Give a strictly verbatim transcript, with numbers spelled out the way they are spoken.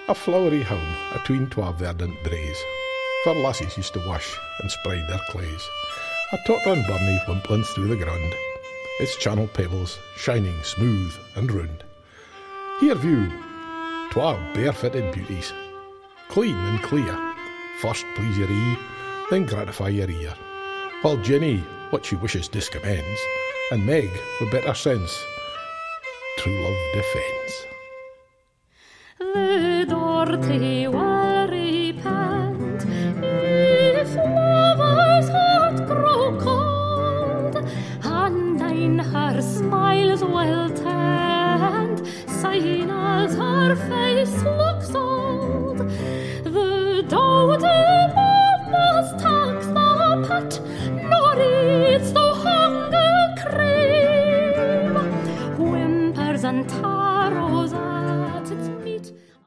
A flowery home atween twa verdant braes, for lassies used to wash and spread their clays. A tottering burnie wimplings through the ground, its channel pebbles shining smooth and round. Here view twa barefooted beauties, clean and clear, first please your ee, then gratify your ear, while Jenny what she wishes discommends, and Meg with better sense true love defends. The dirty worry pant, if lover's heart grow cold, and in her smiles well tanned, sighing as her face looks old, the dowager must tax the pat, nor eats the hunger crave, whimpers and tarots